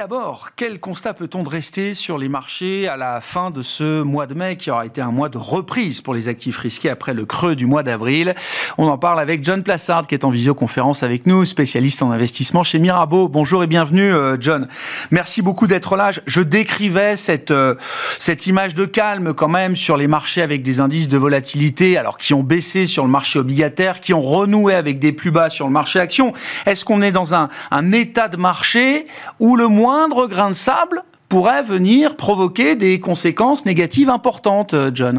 d'abord, quel constat peut-on dresser sur les marchés à la fin de ce mois de mai qui aura été un mois de reprise pour les actifs risqués après le creux du mois d'avril? On en parle avec John Plassard qui est en visioconférence avec nous, spécialiste en investissement chez Mirabeau. Bonjour et bienvenue John. Merci beaucoup d'être là. Je décrivais cette image de calme quand même sur les marchés avec des indices de volatilité alors qui ont baissé sur le marché obligataire, qui ont renoué avec des plus bas sur le marché action. Est-ce qu'on est dans un état de marché où le moindre grain de sable pourrait venir provoquer des conséquences négatives importantes, John?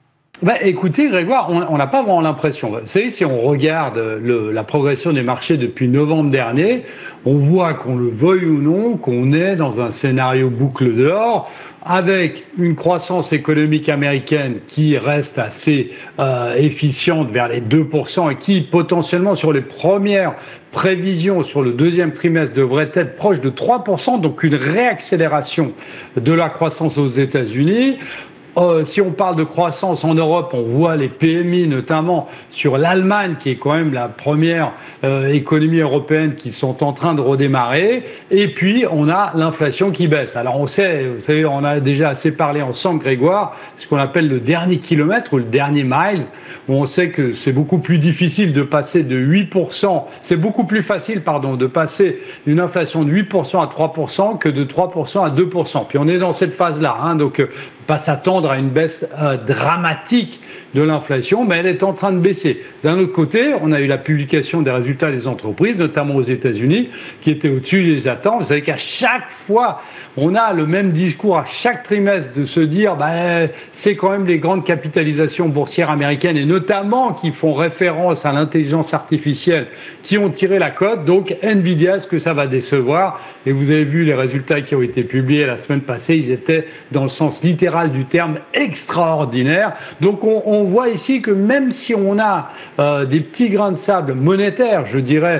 Écoutez, Grégoire, on n'a pas vraiment l'impression. Vous savez, si on regarde la progression des marchés depuis novembre dernier, on voit, qu'on le veuille ou non, qu'on est dans un scénario boucle d'or avec une croissance économique américaine qui reste assez efficiente vers les 2% et qui, potentiellement, sur les premières prévisions sur le deuxième trimestre, devrait être proche de 3%, donc une réaccélération de la croissance aux États-Unis. Si on parle de croissance en Europe, on voit les PMI, notamment sur l'Allemagne, qui est quand même la première économie européenne, qui sont en train de redémarrer. Et puis, on a l'inflation qui baisse. Alors, on sait, vous savez, on a déjà assez parlé ensemble, Grégoire, ce qu'on appelle le dernier kilomètre ou le dernier miles, où on sait que c'est beaucoup plus difficile de passer de 8%, c'est beaucoup plus facile, de passer d'une inflation de 8% à 3% que de 3% à 2%. Puis, on est dans cette phase-là, donc pas s'attendre à une baisse dramatique de l'inflation, mais elle est en train de baisser. D'un autre côté, on a eu la publication des résultats des entreprises, notamment aux États-Unis, qui étaient au-dessus des attentes. Vous savez qu'à chaque fois, on a le même discours à chaque trimestre de se dire c'est quand même les grandes capitalisations boursières américaines, et notamment qui font référence à l'intelligence artificielle, qui ont tiré la cote. Donc Nvidia, est-ce que ça va décevoir? Et vous avez vu les résultats qui ont été publiés la semaine passée, ils étaient dans le sens littéral du terme extraordinaire. Donc on voit ici que même si on a des petits grains de sable monétaires, je dirais,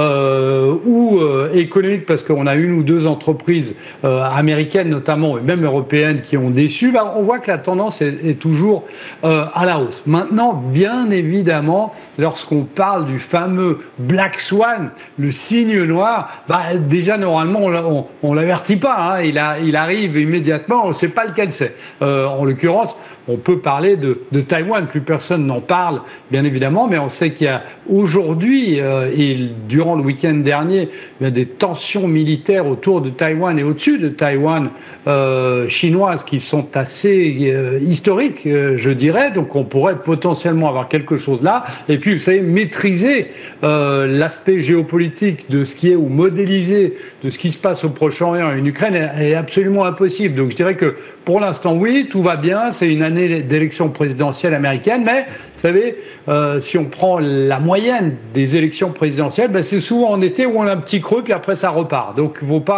ou économiques, parce qu'on a une ou deux entreprises américaines notamment, et même européennes, qui ont déçu, on voit que la tendance est toujours à la hausse. Maintenant, bien évidemment, lorsqu'on parle du fameux Black Swan, le cygne noir, déjà normalement on l'avertit pas, il arrive immédiatement, on ne sait pas lequel c'est. En l'occurrence, on peut parler de Taïwan, plus personne n'en parle, bien évidemment, mais on sait qu'il y a aujourd'hui, et durant le week-end dernier, il y a des tensions militaires autour de Taïwan et au-dessus de Taïwan chinoises qui sont assez historiques, je dirais, donc on pourrait potentiellement avoir quelque chose là, et puis vous savez, maîtriser l'aspect géopolitique de ce qui est, ou modéliser de ce qui se passe au Proche-Orient et en Ukraine est absolument impossible. Donc je dirais que pour l'instant, oui, tout va bien, c'est une année d'élection présidentielle américaine, mais vous savez, si on prend la moyenne des élections présidentielles, c'est souvent en été où on a un petit creux, puis après ça repart. Donc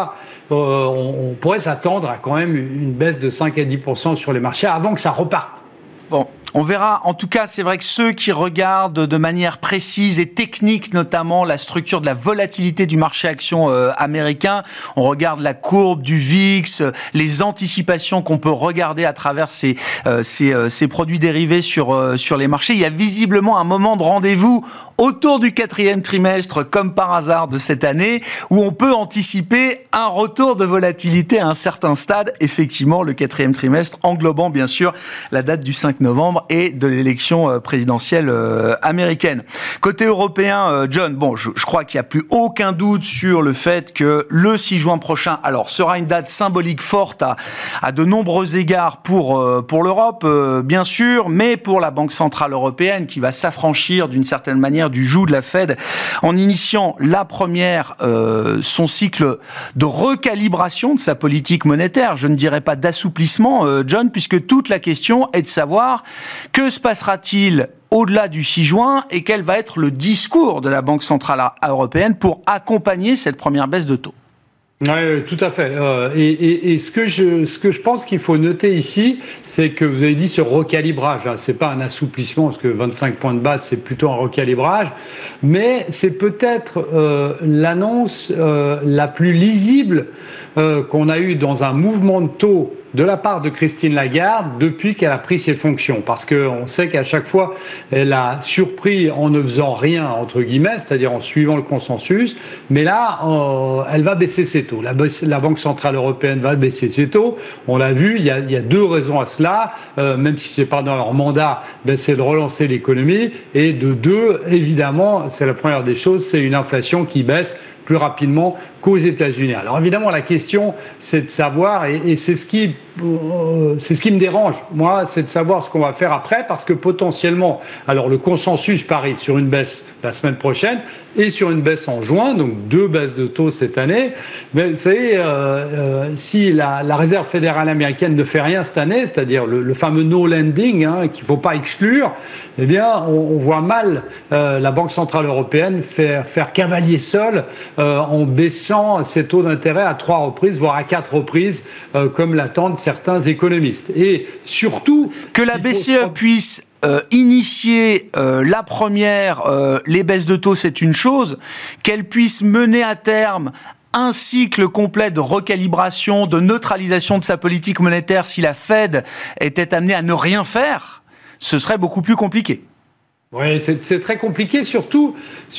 on pourrait s'attendre à quand même une baisse de 5 à 10% sur les marchés avant que ça reparte. Bon, on verra. En tout cas, c'est vrai que ceux qui regardent de manière précise et technique, notamment la structure de la volatilité du marché action américain, on regarde la courbe du VIX, les anticipations qu'on peut regarder à travers ces produits dérivés sur les marchés. Il y a visiblement un moment de rendez-vous autour du 4e trimestre, comme par hasard de cette année, où on peut anticiper un retour de volatilité à un certain stade. Effectivement, le 4e trimestre, englobant bien sûr la date du 5 novembre et de l'élection présidentielle américaine. Côté européen, John, je crois qu'il n'y a plus aucun doute sur le fait que le 6 juin prochain, sera une date symbolique forte à de nombreux égards pour l'Europe, bien sûr, mais pour la Banque Centrale Européenne qui va s'affranchir d'une certaine manière du joug de la Fed en initiant la première son cycle de recalibration de sa politique monétaire. Je ne dirais pas d'assouplissement, John, puisque toute la question est de savoir que se passera-t-il au-delà du 6 juin et quel va être le discours de la Banque Centrale Européenne pour accompagner cette première baisse de taux. Oui, tout à fait. Et ce que je pense qu'il faut noter ici, c'est que vous avez dit ce recalibrage. C'est pas un assouplissement, parce que 25 points de base, c'est plutôt un recalibrage. Mais c'est peut-être l'annonce la plus lisible qu'on a eue dans un mouvement de taux de la part de Christine Lagarde depuis qu'elle a pris ses fonctions. Parce qu'on sait qu'à chaque fois, elle a surpris en ne faisant rien, entre guillemets, c'est-à-dire en suivant le consensus. Mais là, elle va baisser ses taux. La Banque Centrale Européenne va baisser ses taux. On l'a vu, il y a deux raisons à cela. Même si ce n'est pas dans leur mandat, c'est de relancer l'économie. Et de deux, évidemment, c'est la première des choses, c'est une inflation qui baisse plus rapidement qu'aux États-Unis. Alors évidemment, la question, c'est de savoir, et c'est ce qui me dérange, moi, c'est de savoir ce qu'on va faire après, parce que potentiellement, alors le consensus parie sur une baisse la semaine prochaine et sur une baisse en juin, donc 2 baisses de taux cette année. Mais vous savez, si la Réserve fédérale américaine ne fait rien cette année, c'est-à-dire le fameux no lending, qu'il ne faut pas exclure, eh bien, on voit mal la Banque centrale européenne faire cavalier seul en baissant ses taux d'intérêt à 3 reprises, voire à 4 reprises, comme l'attendent certains économistes. Et surtout... Que la BCE puisse initier la première, les baisses de taux, c'est une chose. Qu'elle puisse mener à terme un cycle complet de recalibration, de neutralisation de sa politique monétaire si la Fed était amenée à ne rien faire, ce serait beaucoup plus compliqué. Oui, c'est très compliqué, surtout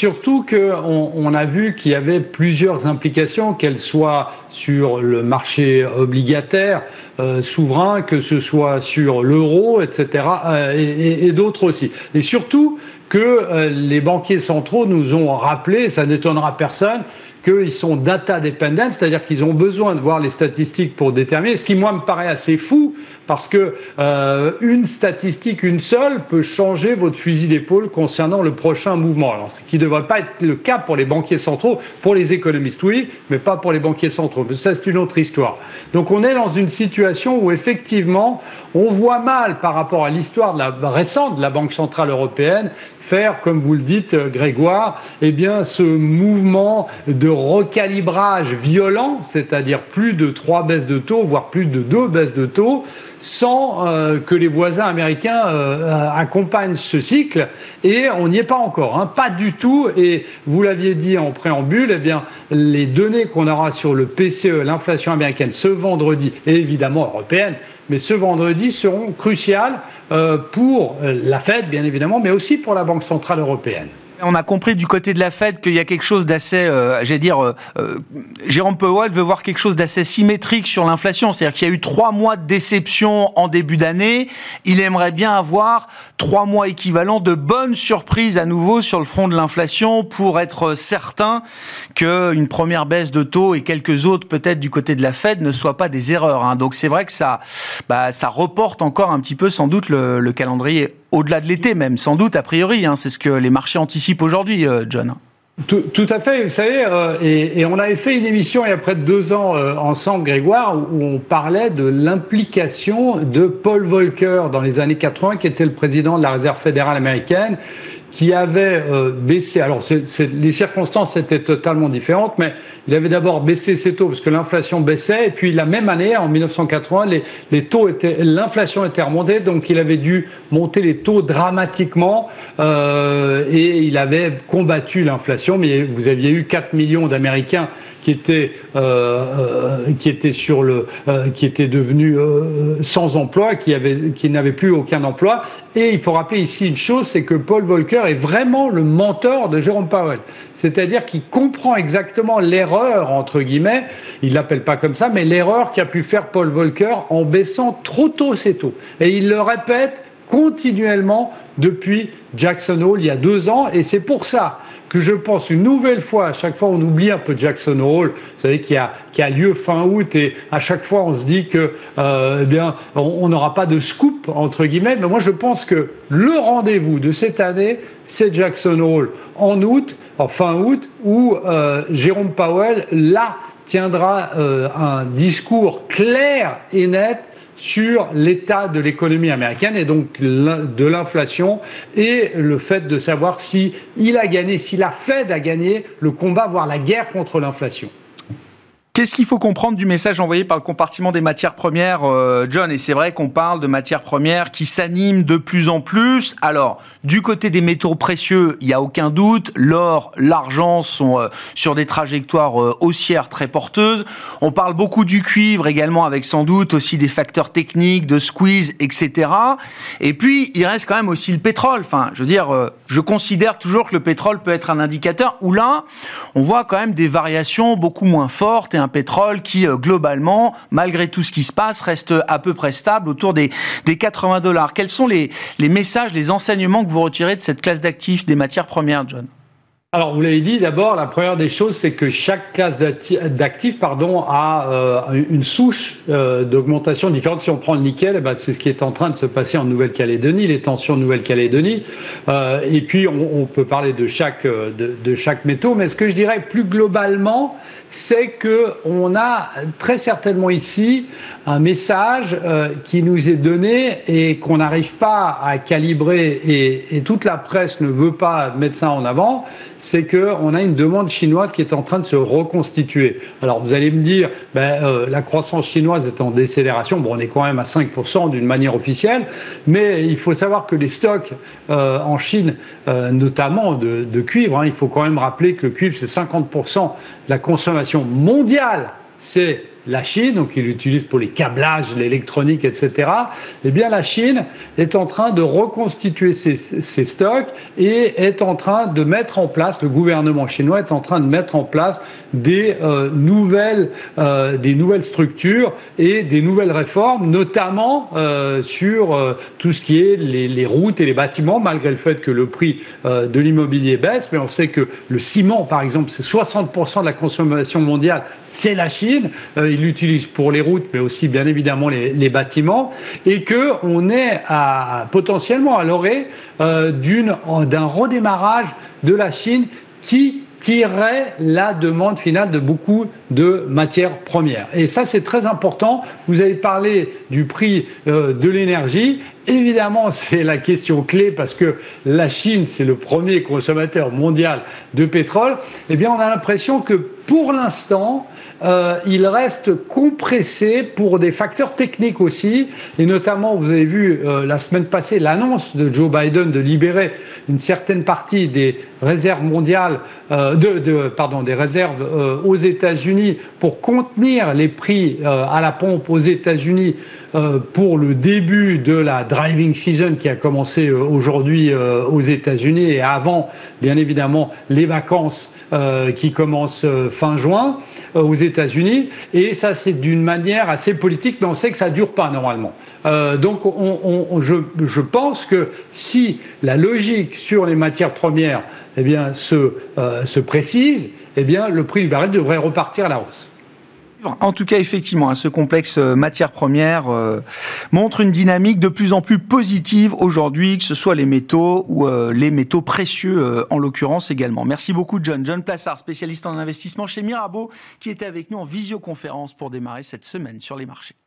qu'on a vu qu'il y avait plusieurs implications, qu'elles soient sur le marché obligataire souverain, que ce soit sur l'euro, etc., et d'autres aussi. Et surtout que les banquiers centraux nous ont rappelé, et ça n'étonnera personne, qu'ils sont data dependent, c'est-à-dire qu'ils ont besoin de voir les statistiques pour déterminer, ce qui moi me paraît assez fou, parce que une statistique, une seule, peut changer votre fusil d'épaule concernant le prochain mouvement. Alors, ce qui ne devrait pas être le cas pour les banquiers centraux, pour les économistes, oui, mais pas pour les banquiers centraux. Mais ça, c'est une autre histoire. Donc, on est dans une situation où, effectivement, on voit mal, par rapport à l'histoire récente de la Banque centrale européenne, faire, comme vous le dites, Grégoire, eh bien, ce mouvement de recalibrage violent, c'est-à-dire plus de 3 baisses de taux, voire plus de 2 baisses de taux, sans que les voisins américains accompagnent ce cycle. Et on n'y est pas encore, pas du tout. Et vous l'aviez dit en préambule, eh bien, les données qu'on aura sur le PCE, l'inflation américaine, ce vendredi, et évidemment européenne, mais ce vendredi seront cruciales pour la Fed, bien évidemment, mais aussi pour la Banque centrale européenne. On a compris du côté de la Fed qu'il y a quelque chose d'assez, Jérôme Powell veut voir quelque chose d'assez symétrique sur l'inflation. C'est-à-dire qu'il y a eu 3 mois de déception en début d'année. Il aimerait bien avoir 3 mois équivalents de bonnes surprises à nouveau sur le front de l'inflation pour être certain qu'une première baisse de taux et quelques autres peut-être du côté de la Fed ne soient pas des erreurs. Donc c'est vrai que ça reporte encore un petit peu sans doute le calendrier. Au-delà de l'été même, sans doute, a priori. C'est ce que les marchés anticipent aujourd'hui, John. Tout à fait. Vous savez, et on avait fait une émission il y a près de 2 ans ensemble, Grégoire, où on parlait de l'implication de Paul Volcker dans les années 80, qui était le président de la Réserve fédérale américaine, qui avait baissé, alors les circonstances étaient totalement différentes, mais il avait d'abord baissé ses taux parce que l'inflation baissait, et puis la même année, en 1980, l'inflation était remontée, donc il avait dû monter les taux dramatiquement, et il avait combattu l'inflation, mais vous aviez eu 4 millions d'Américains qui étaient devenus sans emploi, qui n'avaient plus aucun emploi. Et il faut rappeler ici une chose, c'est que Paul Volcker est vraiment le mentor de Jérôme Powell. C'est-à-dire qu'il comprend exactement l'erreur, entre guillemets, il ne l'appelle pas comme ça, mais l'erreur qu'a pu faire Paul Volcker en baissant trop tôt ses taux. Et il le répète continuellement depuis Jackson Hole il y a 2 ans, et c'est pour ça que je pense une nouvelle fois, à chaque fois on oublie un peu Jackson Hole, vous savez qui a lieu fin août, et à chaque fois on se dit que on n'aura pas de scoop entre guillemets, mais moi je pense que le rendez-vous de cette année c'est Jackson Hole en fin août, où Jérôme Powell là tiendra un discours clair et net sur l'état de l'économie américaine et donc de l'inflation et le fait de savoir si la Fed a gagné le combat, voire la guerre contre l'inflation. Qu'est-ce qu'il faut comprendre du message envoyé par le compartiment des matières premières, John? Et c'est vrai qu'on parle de matières premières qui s'animent de plus en plus. Alors, du côté des métaux précieux, il n'y a aucun doute. L'or, l'argent sont sur des trajectoires haussières très porteuses. On parle beaucoup du cuivre également, avec sans doute aussi des facteurs techniques, de squeeze, etc. Et puis, il reste quand même aussi le pétrole. Enfin, je veux dire, je considère toujours que le pétrole peut être un indicateur où là, on voit quand même des variations beaucoup moins fortes et un pétrole qui, globalement, malgré tout ce qui se passe, reste à peu près stable autour des $80. Quels sont les messages, les enseignements que vous retirez de cette classe d'actifs des matières premières, John? Alors, vous l'avez dit, d'abord, la première des choses, c'est que chaque classe d'actifs a une souche d'augmentation différente. Si on prend le nickel, c'est ce qui est en train de se passer en Nouvelle-Calédonie, les tensions en Nouvelle-Calédonie. Et puis, on peut parler de chaque métaux. Mais ce que je dirais plus globalement, c'est qu'on a très certainement ici un message qui nous est donné et qu'on n'arrive pas à calibrer, et toute la presse ne veut pas mettre ça en avant, c'est qu'on a une demande chinoise qui est en train de se reconstituer. Alors vous allez me dire, la croissance chinoise est en décélération, on est quand même à 5% d'une manière officielle, mais il faut savoir que les stocks en Chine, notamment de cuivre, il faut quand même rappeler que le cuivre c'est 50% de la consommation mondiale, c'est la Chine, donc ils l'utilisent pour les câblages, l'électronique, etc. Eh bien, la Chine est en train de reconstituer ses stocks et est en train de mettre en place, le gouvernement chinois est en train de mettre en place des nouvelles structures et des nouvelles réformes, notamment sur tout ce qui est les routes et les bâtiments, malgré le fait que le prix de l'immobilier baisse. Mais on sait que le ciment, par exemple, c'est 60% de la consommation mondiale, c'est la Chine. Ils l'utilisent pour les routes, mais aussi bien évidemment les bâtiments, et qu'on est potentiellement à l'orée d'un redémarrage de la Chine qui tirerait la demande finale de beaucoup de matières premières. Et ça, c'est très important. Vous avez parlé du prix de l'énergie. Évidemment, c'est la question clé parce que la Chine, c'est le premier consommateur mondial de pétrole. Eh bien, on a l'impression que pour l'instant, il reste compressé pour des facteurs techniques aussi. Et notamment, vous avez vu la semaine passée l'annonce de Joe Biden de libérer une certaine partie des réserves mondiales, des réserves aux États-Unis pour contenir les prix à la pompe aux États-Unis pour le début de la driving season qui a commencé aujourd'hui aux États-Unis et avant, bien évidemment, les vacances qui commencent fin juin aux États-Unis. Et ça, c'est d'une manière assez politique, mais on sait que ça ne dure pas normalement. Donc, je pense que si la logique sur les matières premières se précise, le prix du baril devrait repartir à la hausse. En tout cas, effectivement, ce complexe matières premières montre une dynamique de plus en plus positive aujourd'hui, que ce soit les métaux ou les métaux précieux en l'occurrence également. Merci beaucoup, John. John Plassard, spécialiste en investissement chez Mirabeau, qui était avec nous en visioconférence pour démarrer cette semaine sur les marchés.